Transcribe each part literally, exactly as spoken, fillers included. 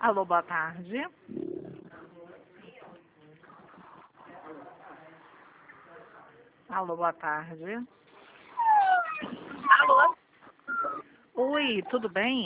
Alô, boa tarde. Alô, boa tarde. Alô? Oi, tudo bem?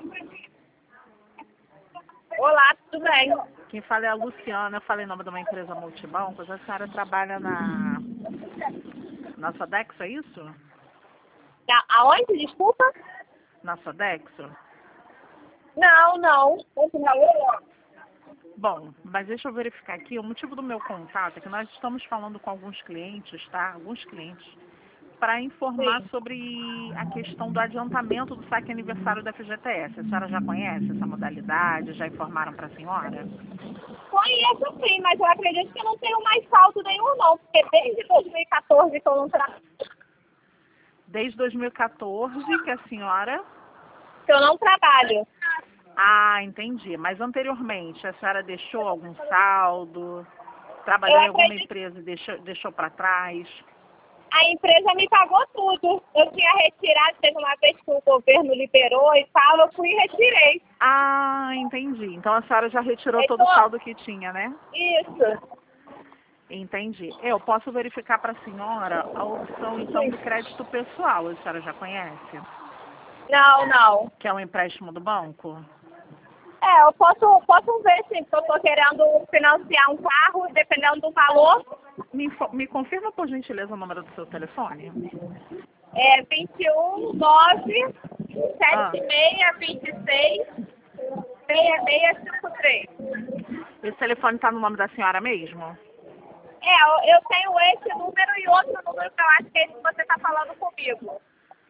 Olá, tudo bem? Quem fala é a Luciana, eu falei em nome de uma empresa multibancos. A senhora trabalha na, na Sodexo, é isso? Tá, aonde? Desculpa? Na Sodexo? Não, não. Não. Bom, mas deixa eu verificar aqui. O motivo do meu contato é que nós estamos falando com alguns clientes, tá? Alguns clientes, para informar Sim. sobre a questão do adiantamento do saque aniversário da F G T S. A senhora já conhece essa modalidade? Já informaram para a senhora? Conheço sim, mas eu acredito que eu não tenho mais saldo nenhum não, porque desde dois mil e quatorze que eu não trabalho. Desde dois mil e quatorze que a senhora... Que eu não trabalho. Ah, entendi. Mas anteriormente, a senhora deixou algum saldo? Trabalhou Eu em alguma acredito empresa e deixou, deixou para trás? a empresa me pagou tudo. Eu tinha retirado, teve uma vez que o governo liberou e tal, eu fui e retirei. Ah, entendi. Então a senhora já retirou todo o Então, saldo que tinha, né? isso. Entendi. Eu posso verificar para a senhora a opção, então, do crédito pessoal. A senhora já conhece? Não, não. Que é um empréstimo do banco? É, eu posso, posso ver sim, porque eu tô querendo financiar um carro, dependendo do valor. Me, info- me confirma, por gentileza, o número do seu telefone? É vinte e um, nove, Ah, sete seis, vinte e seis, seis seis cinco três. esse telefone está no nome da senhora mesmo? É, eu, eu tenho esse número e outro número que eu acho que é esse que você está falando comigo.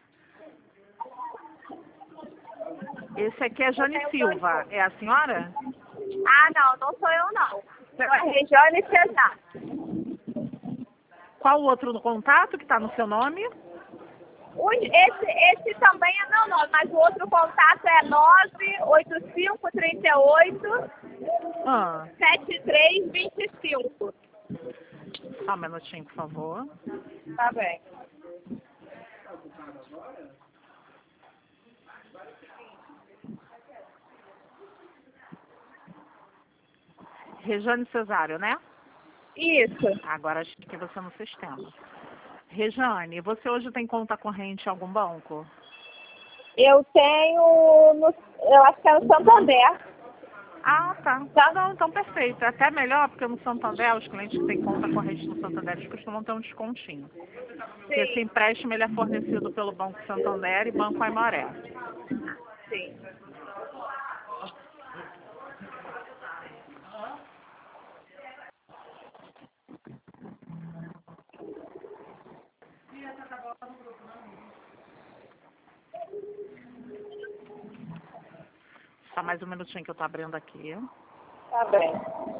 Esse aqui é Eu Jane tenho dois Silva. números. É a senhora? Ah, não, não sou eu não. Eu é Regiane Cesar. Qual o outro contato que está no seu nome? O- Esse, esse também é meu nome, mas o outro contato é nove oito cinco, três oito, Ah, sete três dois cinco. só um minutinho, por favor. Tá bem. Rejane Cesário, né? Isso. Agora acho que você no sistema. Rejane, você hoje tem conta corrente em algum banco? Eu tenho, no, eu acho que é no Santander. Ah, tá. Tá? Não, então perfeito. É até melhor, porque no Santander, os clientes que têm conta corrente no Santander, eles costumam ter um descontinho. Porque esse Sim, empréstimo ele é fornecido pelo Banco Santander e Banco Aimoré. sim. Só mais um minutinho que eu tô abrindo aqui. Tá bem.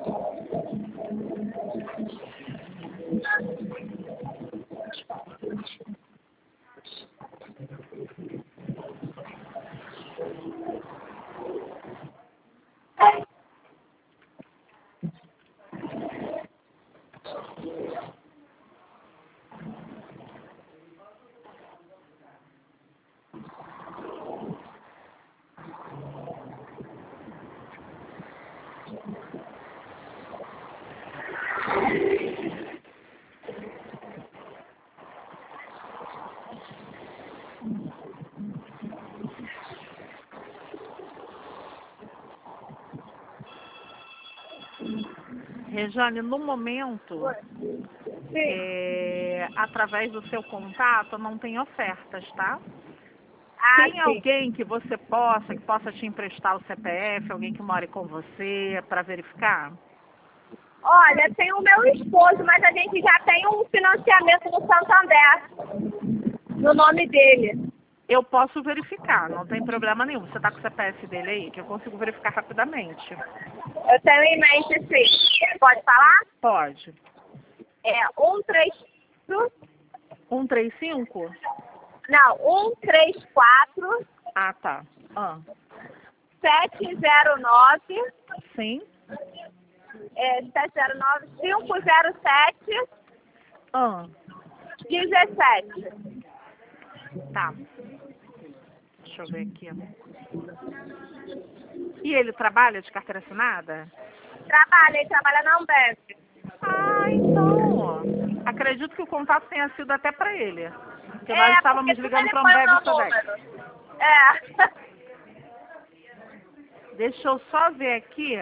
Rejane, no momento, Sim. é, através do seu contato, não tem ofertas, tá? Ah, Tem sim. alguém que você possa, que possa te emprestar o C P F, alguém que more com você, para verificar? Olha, tem o meu esposo, mas a gente já tem um financiamento no Santander, no nome dele. Eu posso verificar, não tem problema nenhum. Você está com o C P F dele aí, que eu consigo verificar rapidamente. Eu tenho em mente, sim. Pode falar? Pode. É um três um três cinco? não, um três quatro, Ah, tá. Ah, sete zero nove, sim. é, sete zero nove, cinco zero sete, Ah, dezessete. tá. Deixa eu ver aqui. E ele trabalha de carteira assinada? Trabalha, ele trabalha na Ambev. Ah, então. Acredito que o contato tenha sido até para ele. Porque É, nós estávamos porque ligando para a foi o Ambev meu e Sedex. número. É. Deixa eu só ver aqui.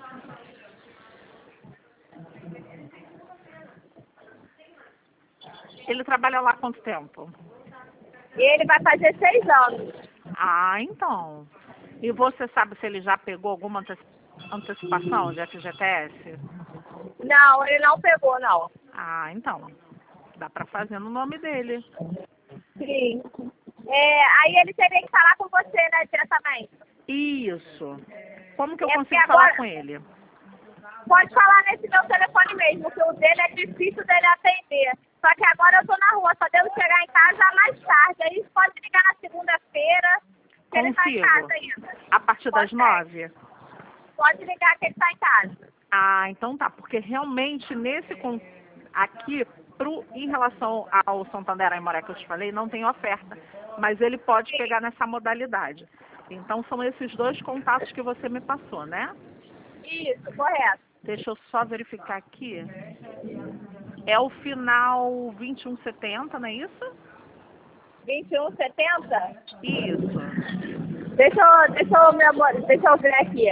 Ele trabalha lá há quanto tempo? Ele vai fazer seis anos. Ah, então. E você sabe se ele já pegou alguma anteci- antecipação de F G T S? Não, ele não pegou, não. Ah, então. Dá para fazer no nome dele. Sim. É, aí ele teria que falar com você, né, diretamente. Isso. Como que eu É consigo porque falar agora- com ele? Pode falar nesse meu telefone mesmo, que o dele é difícil dele atender. Só que agora eu tô na rua, só devo chegar em casa mais tarde. Aí pode ligar na segunda-feira, que ele tá em Consigo. casa ainda. A partir das Consegue. nove? Pode ligar que ele tá em casa. Ah, então tá. Porque realmente nesse con- aqui, pro, em relação ao Santander Aimoré que eu te falei, não tem oferta. Mas ele pode Sim. pegar nessa modalidade. Então são esses dois contatos que você me passou, né? Isso, correto. Deixa eu só verificar aqui. É o final vinte e um setenta, não é isso? vinte e um setenta? Isso. Deixa eu, deixa eu, meu amor, deixa eu ver aqui.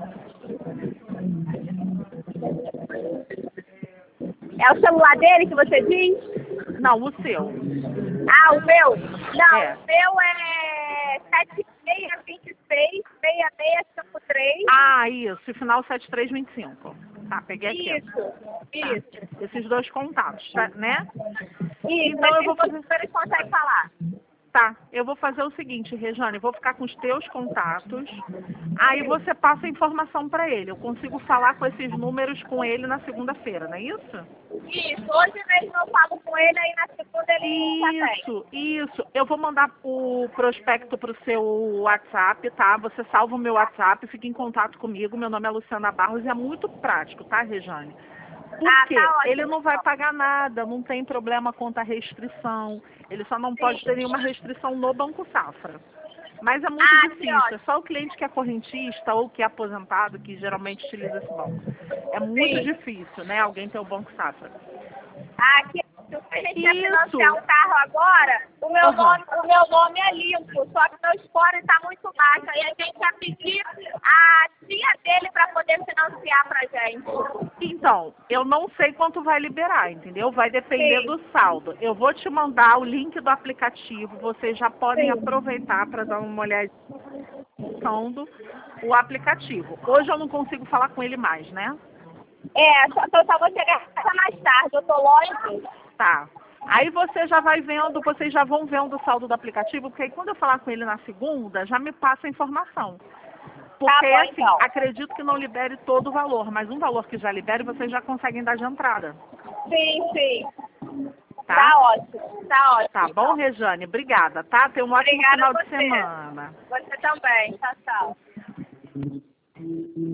É o celular dele que você diz? Não, o seu. Ah, o meu? Não, É. o meu é sete seis dois seis, seis seis cinco três. Ah, isso. Final setenta e três vinte e cinco. Tá, peguei aqui. Isso, Tá. isso. Esses dois contatos, tá, né? Isso, Então eu vou esses fazer... dois eles conseguem falar. Tá, eu vou fazer o seguinte, Rejane, vou ficar com os teus contatos, aí você passa a informação para ele. Eu consigo falar com esses números com ele na segunda-feira, não é isso? Isso, hoje mesmo eu falo com ele, aí na segunda ele já tem. Isso, isso. Eu vou mandar o prospecto pro seu WhatsApp, tá? Você salva o meu WhatsApp, fica em contato comigo. Meu nome é Luciana Barros e é muito prático, tá, Rejane? Por Ah, quê? tá ótimo, Ele não vai então. pagar nada, não tem problema quanto à restrição. Ele só não pode ter nenhuma restrição no Banco Safra. Mas é muito Ah, que difícil. É ótimo. só o cliente que é correntista ou que é aposentado que geralmente utiliza esse banco. É muito Sim. difícil, né? Alguém ter o Banco Safra. Aqui, se a gente quer Isso. financiar um carro agora, o meu, Aham. nome, o meu nome é limpo, só que meu score está muito baixo. Aí a gente quer pedir a tia dele para poder financiar pra gente. Então, eu não sei quanto vai liberar, entendeu? Vai depender Sim. do saldo. Eu vou te mandar o link do aplicativo. Vocês já podem Sim. aproveitar para dar uma olhada do o aplicativo. Hoje eu não consigo falar com ele mais, né? É, só, eu só vou chegar em casa mais tarde, eu tô longe. Tá. Aí você já vai vendo, vocês já vão vendo o saldo do aplicativo, porque aí quando eu falar com ele na segunda, já me passa a informação. Porque, bom, assim, então. acredito que não libere todo o valor, mas um valor que já libere, vocês já conseguem dar de entrada. Sim, sim. Tá? Tá ótimo, tá ótimo. Tá bom, Rejane? Obrigada, tá? Tenha um ótimo Obrigada final a de você. semana. Você também. Tchau, tchau.